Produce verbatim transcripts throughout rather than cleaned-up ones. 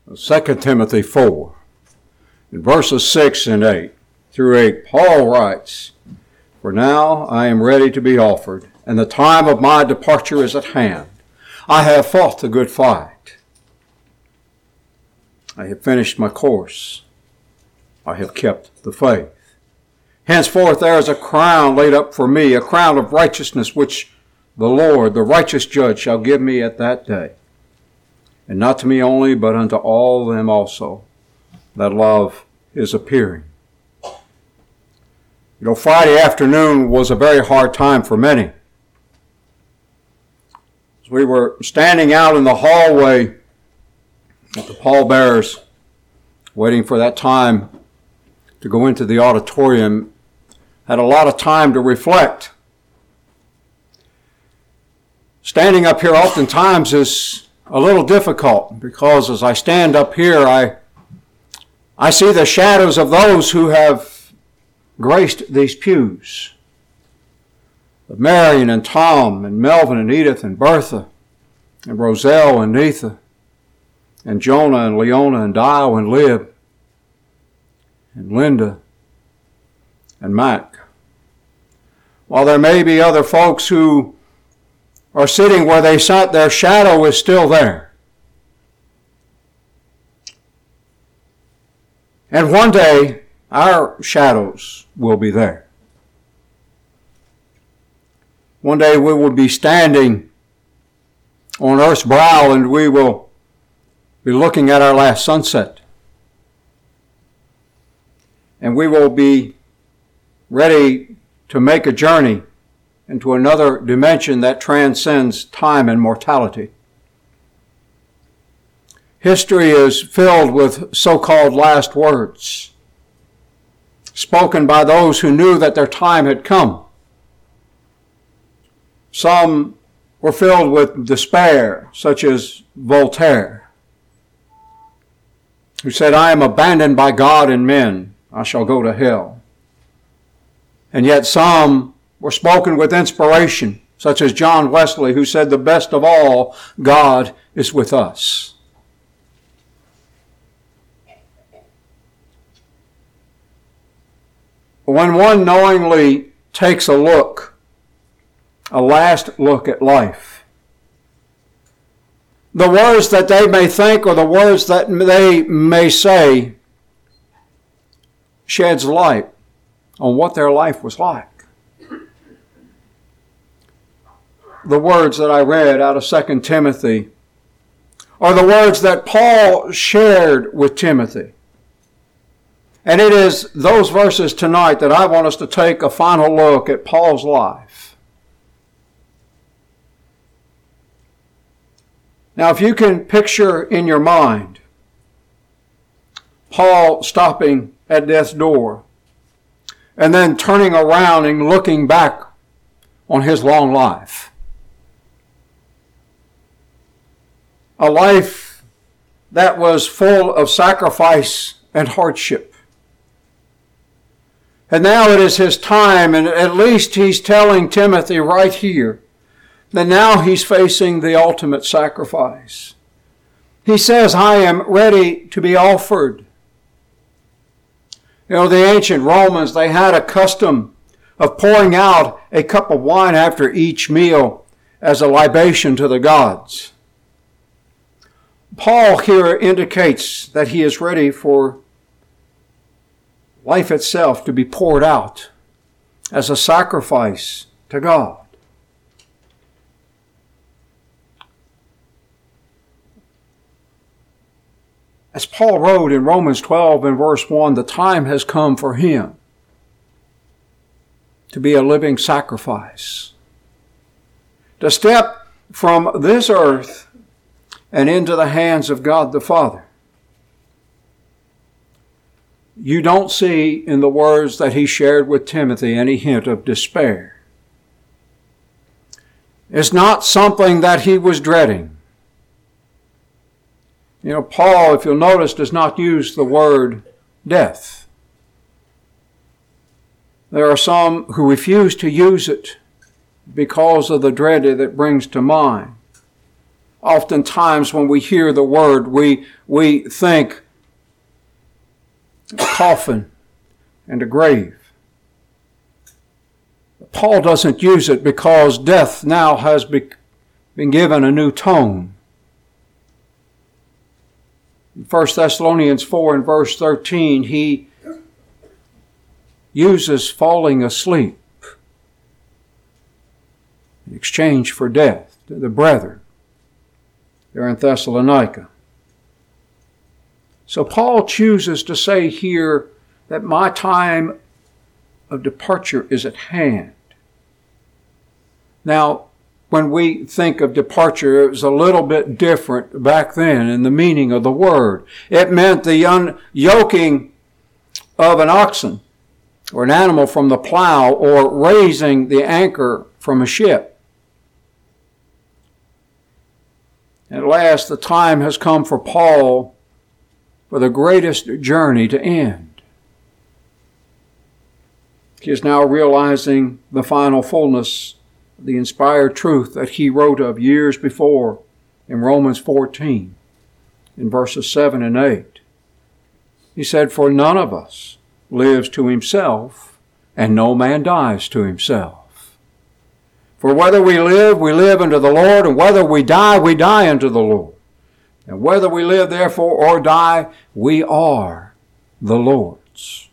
Second Timothy four, in verses six and eight through eight, Paul writes, "For now I am ready to be offered, and the time of my departure is at hand. I have fought the good fight. I have finished my course. I have kept the faith. Henceforth there is a crown laid up for me, a crown of righteousness, which the Lord, the righteous judge, shall give me at that day. And not to me only, but unto all them also that love his appearing." You know, Friday afternoon was a very hard time for many. As we were standing out in the hallway at the pallbearers, waiting for that time to go into the auditorium, had a lot of time to reflect. Standing up here oftentimes is a little difficult because as I stand up here, I, I see the shadows of those who have graced these pews. Of Marion and Tom and Melvin and Edith and Bertha and Roselle and Netha and Jonah and Leona and Dio and Lib and Linda and Mac. While there may be other folks who are sitting where they sat, their shadow is still there. And one day, our shadows will be there. One day we will be standing on earth's brow and we will be looking at our last sunset. And we will be ready to make a journey into another dimension that transcends time and mortality. History is filled with so-called last words, spoken by those who knew that their time had come. Some were filled with despair, such as Voltaire, who said, "I am abandoned by God and men. I shall go to hell." And yet some were spoken with inspiration, such as John Wesley, who said, "The best of all, God is with us." When one knowingly takes a look, a last look at life, the words that they may think or the words that they may say sheds light on what their life was like. The words that I read out of Second Timothy are the words that Paul shared with Timothy. And it is those verses tonight that I want us to take a final look at Paul's life. Now, if you can picture in your mind Paul stopping at death's door and then turning around and looking back on his long life, a life that was full of sacrifice and hardship. And now it is his time, and at least he's telling Timothy right here that now he's facing the ultimate sacrifice. He says, "I am ready to be offered." You know, the ancient Romans, they had a custom of pouring out a cup of wine after each meal as a libation to the gods. Paul here indicates that he is ready for life itself to be poured out as a sacrifice to God. As Paul wrote in Romans twelve and verse one, the time has come for him to be a living sacrifice, to step from this earth and into the hands of God the Father. You don't see in the words that he shared with Timothy any hint of despair. It's not something that he was dreading. You know, Paul, if you'll notice, does not use the word death. There are some who refuse to use it because of the dread that it brings to mind. Oftentimes when we hear the word, we, we think a coffin and a grave. Paul doesn't use it because death now has be, been given a new tone. In First Thessalonians four and verse thirteen, he uses falling asleep in exchange for death to the brethren there in Thessalonica. So Paul chooses to say here that my time of departure is at hand. Now, when we think of departure, it was a little bit different back then in the meaning of the word. It meant the unyoking of an oxen or an animal from the plow, or raising the anchor from a ship. At last, the time has come for Paul for the greatest journey to end. He is now realizing the final fullness of the inspired truth that he wrote of years before in Romans fourteen, in verses seven and eight. He said, "For none of us lives to himself, and no man dies to himself. For whether we live, we live unto the Lord, and whether we die, we die unto the Lord. And whether we live, therefore, or die, we are the Lord's."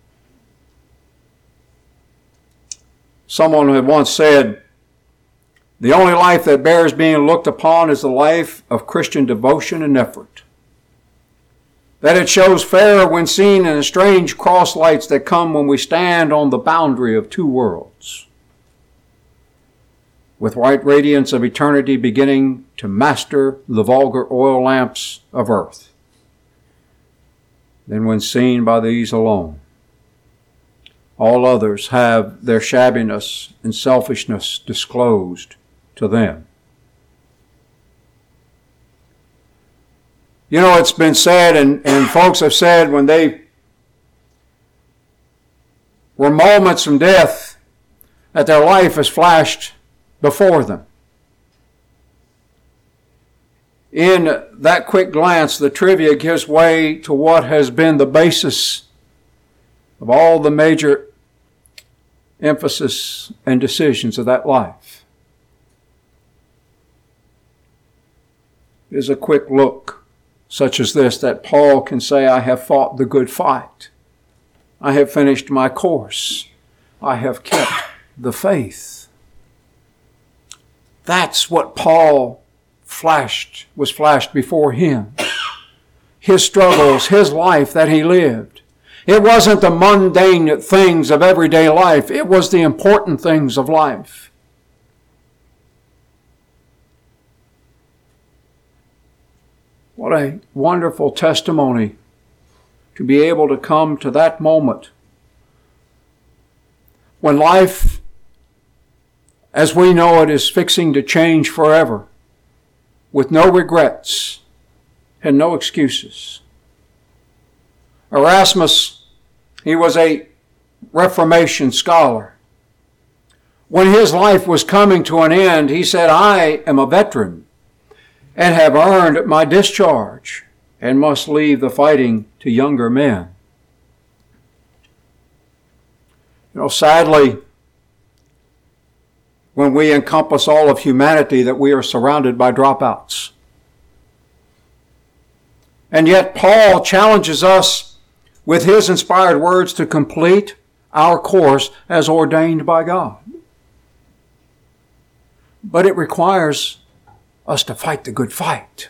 Someone had once said, "The only life that bears being looked upon is the life of Christian devotion and effort. That it shows fairer when seen in the strange cross lights that come when we stand on the boundary of two worlds, with white radiance of eternity beginning to master the vulgar oil lamps of earth, than when seen by these alone. All others have their shabbiness and selfishness disclosed to them." You know, it's been said, and, and folks have said when they were moments from death, that their life has flashed before them. In that quick glance, the trivia gives way to what has been the basis of all the major emphasis and decisions of that life. It is a quick look such as this that Paul can say, "I have fought the good fight. I have finished my course. I have kept the faith." That's what Paul flashed, was flashed before him. His struggles, his life that he lived. It wasn't the mundane things of everyday life. It was the important things of life. What a wonderful testimony to be able to come to that moment when life, as we know it, is fixing to change forever, with no regrets and no excuses. Erasmus, he was a Reformation scholar. When his life was coming to an end, he said, "I am a veteran and have earned my discharge, and must leave the fighting to younger men." You know, sadly, when we encompass all of humanity, that we are surrounded by dropouts. And yet Paul challenges us with his inspired words to complete our course as ordained by God. But it requires us to fight the good fight.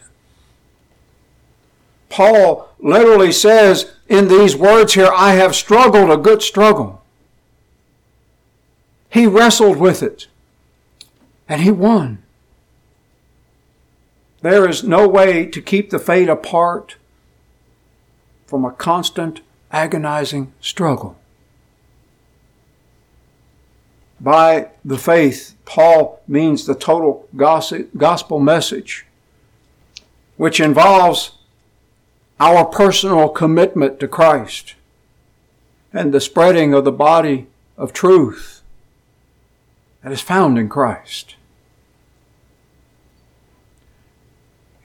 Paul literally says in these words here, "I have struggled a good struggle." He wrestled with it, and he won. There is no way to keep the faith apart from a constant, agonizing struggle. By the faith, Paul means the total gospel message, which involves our personal commitment to Christ and the spreading of the body of truth that is found in Christ.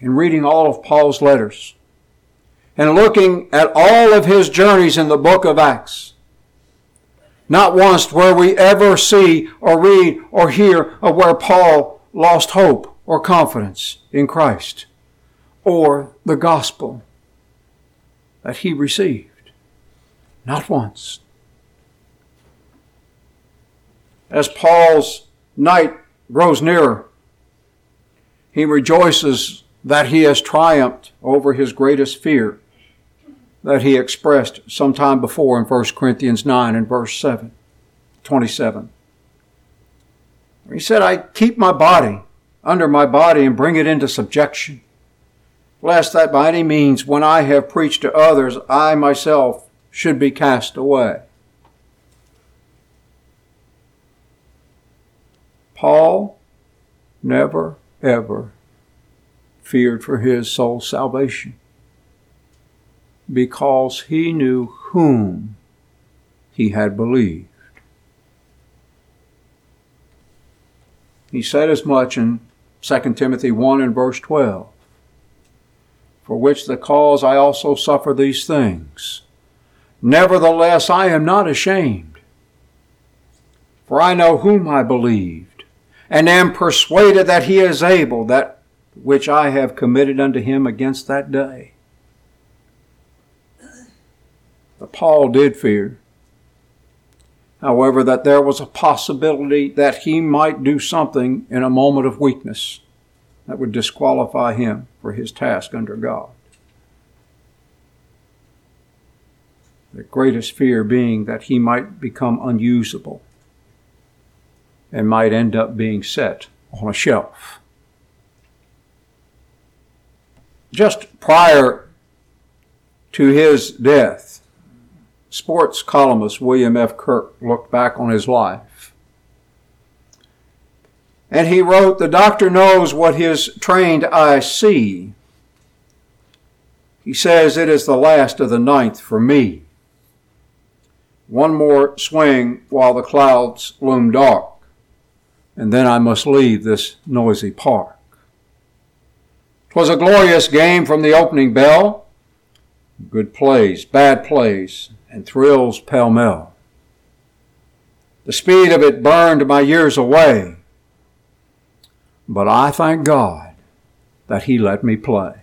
in reading all of Paul's letters and looking at all of his journeys in the book of Acts, not once where we ever see or read or hear of where Paul lost hope or confidence in Christ or the gospel that he received. Not once. As Paul's night grows nearer, he rejoices that he has triumphed over his greatest fear that he expressed sometime before in First Corinthians nine and verse seven, twenty-seven. He said, I keep my body under my body and bring it into subjection, lest that by any means when I have preached to others, I myself should be cast away. Paul never, ever feared for his soul's salvation because he knew whom he had believed. He said as much in Second Timothy one and verse twelve, for which the cause I also suffer these things. Nevertheless, I am not ashamed, for I know whom I believed, and am persuaded that he is able, that which I have committed unto him against that day. But Paul did fear, however, that there was a possibility that he might do something in a moment of weakness that would disqualify him for his task under God. The greatest fear being that he might become unusable and might end up being set on a shelf. Just prior to his death, sports columnist William F. Kirk looked back on his life. And he wrote, the doctor knows what his trained eyes see. He says it is the last of the ninth for me. One more swing while the clouds loom dark, and then I must leave this noisy park. 'Twas a glorious game from the opening bell. Good plays, bad plays, and thrills pell-mell. The speed of it burned my years away, but I thank God that he let me play.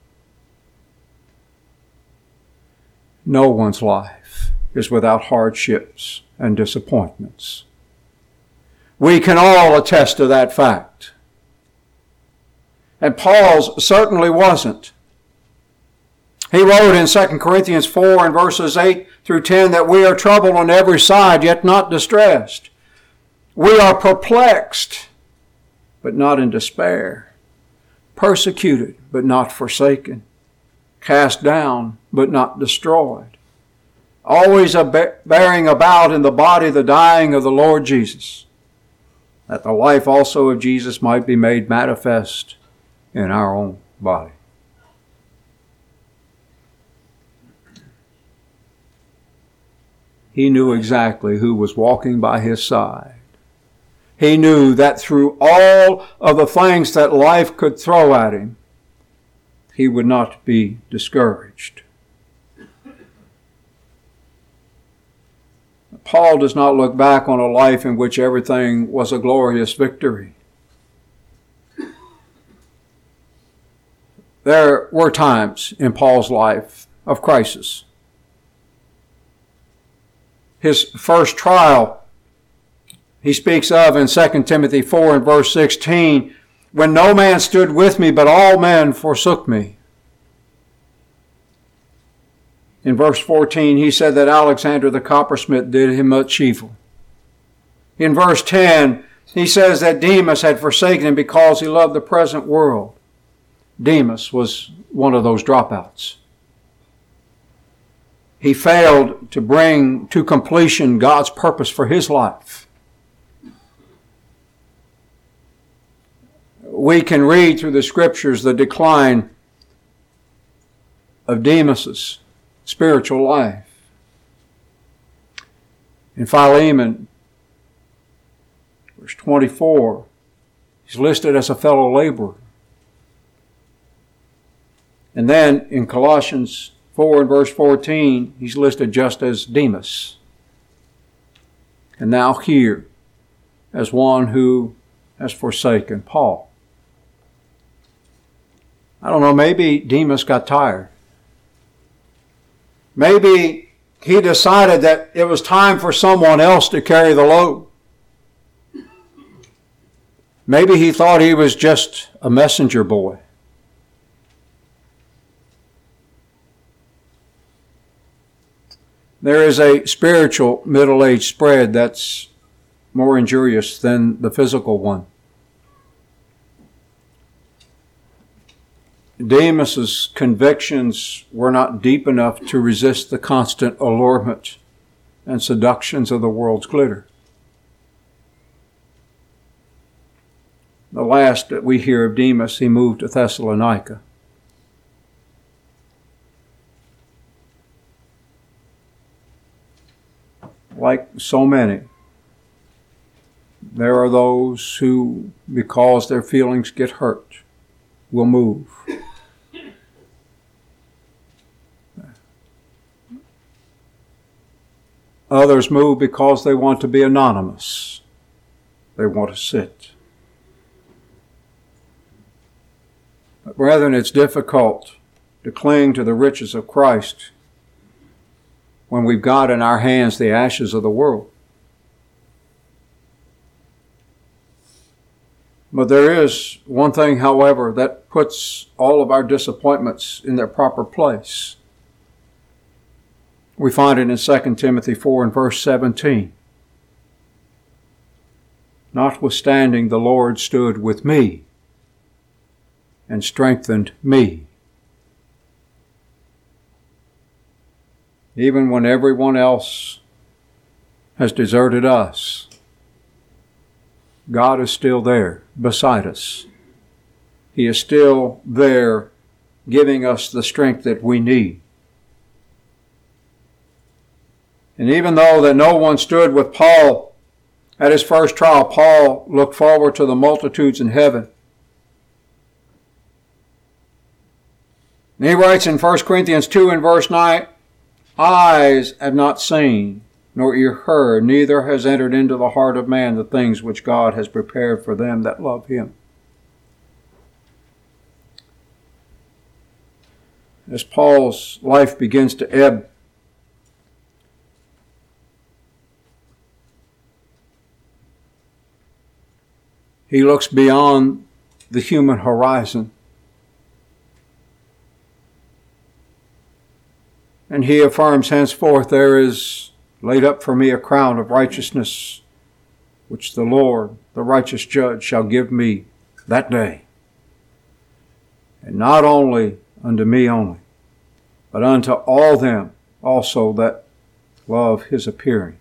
No one's life is without hardships and disappointments. We can all attest to that fact. And Paul's certainly wasn't. He wrote in Second Corinthians four and verses eight through ten that we are troubled on every side, yet not distressed. We are perplexed, but not in despair. Persecuted, but not forsaken. Cast down, but not destroyed. Always bearing about in the body the dying of the Lord Jesus, that the life also of Jesus might be made manifest in our own body. He knew exactly who was walking by his side. He knew that through all of the things that life could throw at him, he would not be discouraged. Paul does not look back on a life in which everything was a glorious victory. There were times in Paul's life of crisis. His first trial, he speaks of in Second Timothy four and verse sixteen, when no man stood with me, but all men forsook me. In verse fourteen, he said that Alexander the coppersmith did him much evil. In verse ten, he says that Demas had forsaken him because he loved the present world. Demas was one of those dropouts. He failed to bring to completion God's purpose for his life. We can read through the scriptures the decline of Demas's spiritual life. In Philemon, verse twenty-four, he's listed as a fellow laborer. And then in Colossians four and verse fourteen, he's listed just as Demas. And now here as one who has forsaken Paul. I don't know, maybe Demas got tired. Maybe he decided that it was time for someone else to carry the load. Maybe he thought he was just a messenger boy. There is a spiritual middle-age spread that's more injurious than the physical one. Demas's convictions were not deep enough to resist the constant allurement and seductions of the world's glitter. The last that we hear of Demas, he moved to Thessalonica. Like so many, there are those who, because their feelings get hurt, will move. Others move because they want to be anonymous. They want to sit. But brethren, it's difficult to cling to the riches of Christ when we've got in our hands the ashes of the world. But there is one thing, however, that puts all of our disappointments in their proper place. We find it in Second Timothy four and verse seventeen. Notwithstanding, the Lord stood with me and strengthened me. Even when everyone else has deserted us, God is still there beside us. He is still there giving us the strength that we need. And even though that no one stood with Paul at his first trial, Paul looked forward to the multitudes in heaven. And he writes in First Corinthians two and verse nine, eyes have not seen, nor ear heard, neither has entered into the heart of man the things which God has prepared for them that love him. As Paul's life begins to ebb, he looks beyond the human horizon. And he affirms, henceforth there is laid up for me a crown of righteousness, which the Lord, the righteous judge, shall give me that day. And not only unto me only, but unto all them also that love his appearing.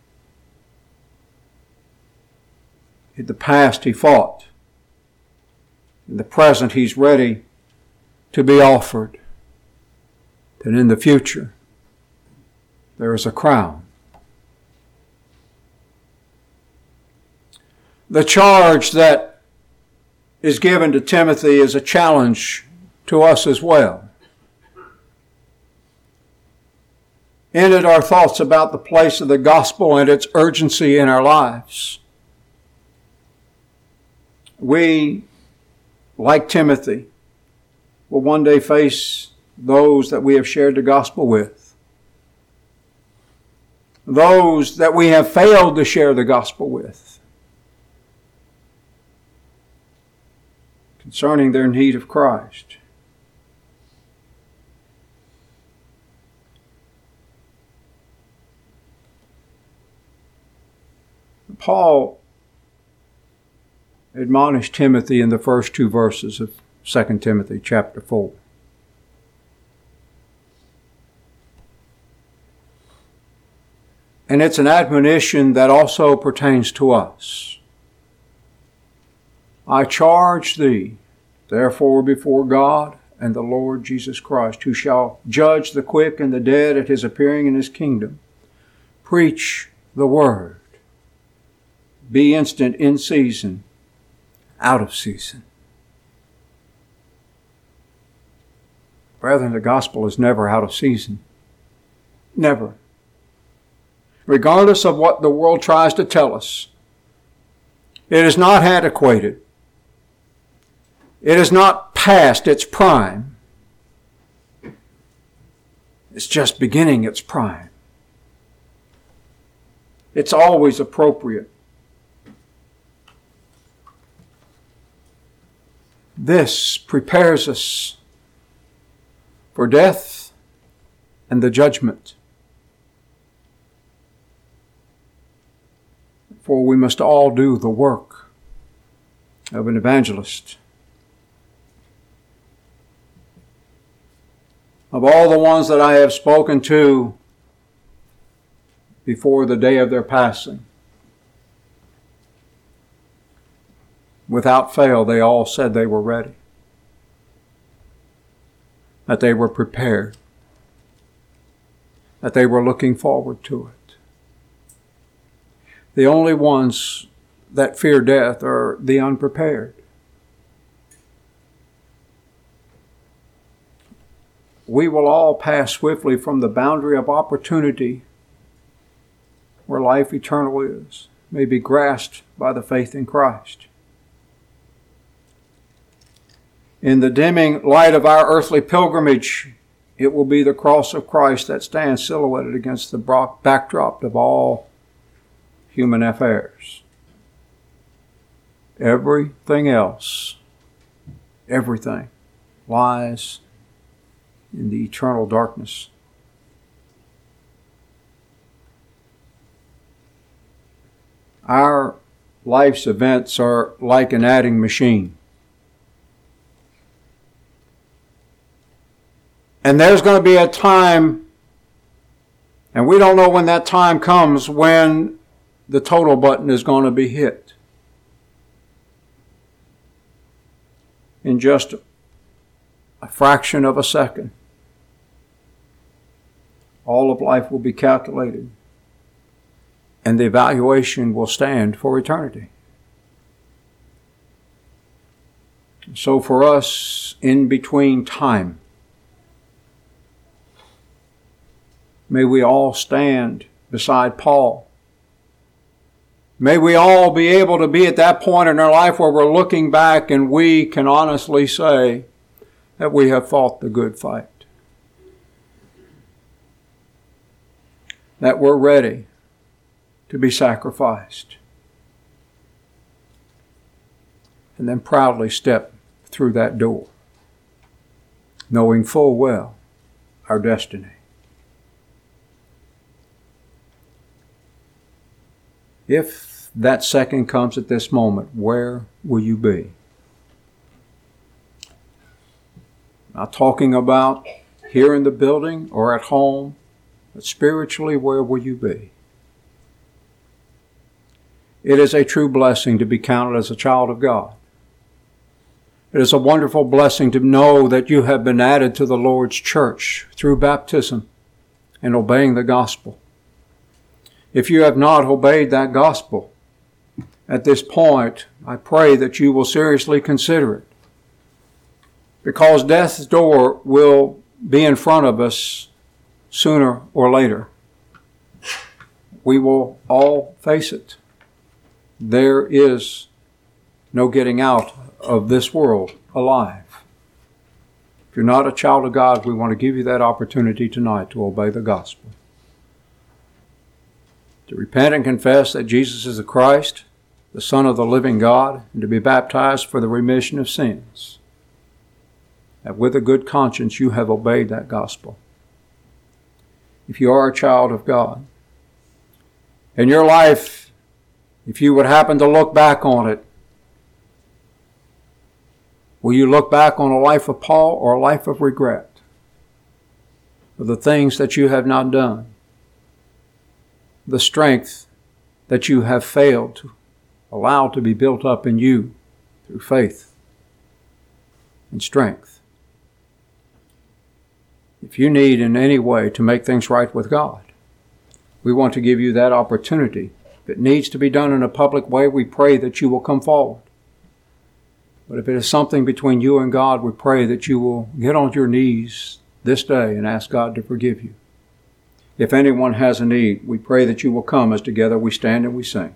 In the past he fought. In the present he's ready to be offered. And in the future there is a crown. The charge that is given to Timothy is a challenge to us as well. In it are thoughts about the place of the gospel and its urgency in our lives. We, like Timothy, will one day face those that we have shared the gospel with. Those that we have failed to share the gospel with. Concerning their need of Christ. Paul admonished Timothy in the first two verses of Second Timothy chapter four. And it's an admonition that also pertains to us. I charge thee, therefore, before God and the Lord Jesus Christ, who shall judge the quick and the dead at his appearing in his kingdom. Preach the word. Be instant in season, out of season. Brethren, the gospel is never out of season. Never. Regardless of what the world tries to tell us, it is not antiquated. It is not past its prime. It's just beginning its prime. It's always appropriate. This prepares us for death and the judgment. For we must all do the work of an evangelist. Of all the ones that I have spoken to before the day of their passing, without fail, they all said they were ready, that they were prepared, that they were looking forward to it. The only ones that fear death are the unprepared. We will all pass swiftly from the boundary of opportunity where life eternal is, may be grasped by the faith in Christ. In the dimming light of our earthly pilgrimage, it will be the cross of Christ that stands silhouetted against the backdrop of all human affairs. Everything else, everything lies in the eternal darkness. Our life's events are like an adding machine. And there's going to be a time, and we don't know when that time comes, when the total button is going to be hit. In just a fraction of a second, all of life will be calculated, and the evaluation will stand for eternity. So for us, in between time, may we all stand beside Paul. May we all be able to be at that point in our life where we're looking back and we can honestly say that we have fought the good fight. That we're ready to be sacrificed. And then proudly step through that door, knowing full well our destiny. If that second comes at this moment, where will you be? Not talking about here in the building or at home, but spiritually, where will you be? It is a true blessing to be counted as a child of God. It is a wonderful blessing to know that you have been added to the Lord's church through baptism and obeying the gospel. If you have not obeyed that gospel at this point, I pray that you will seriously consider it, because death's door will be in front of us sooner or later. We will all face it. There is no getting out of this world alive. If you're not a child of God, we want to give you that opportunity tonight to obey the gospel. To repent and confess that Jesus is the Christ, the Son of the living God, and to be baptized for the remission of sins. That with a good conscience you have obeyed that gospel. If you are a child of God, in your life, if you would happen to look back on it, will you look back on a life of Paul or a life of regret for the things that you have not done, the strength that you have failed to allow to be built up in you through faith and strength? If you need in any way to make things right with God, we want to give you that opportunity. If it needs to be done in a public way, we pray that you will come forward. But if it is something between you and God, we pray that you will get on your knees this day and ask God to forgive you. If anyone has a need, we pray that you will come as together we stand and we sing.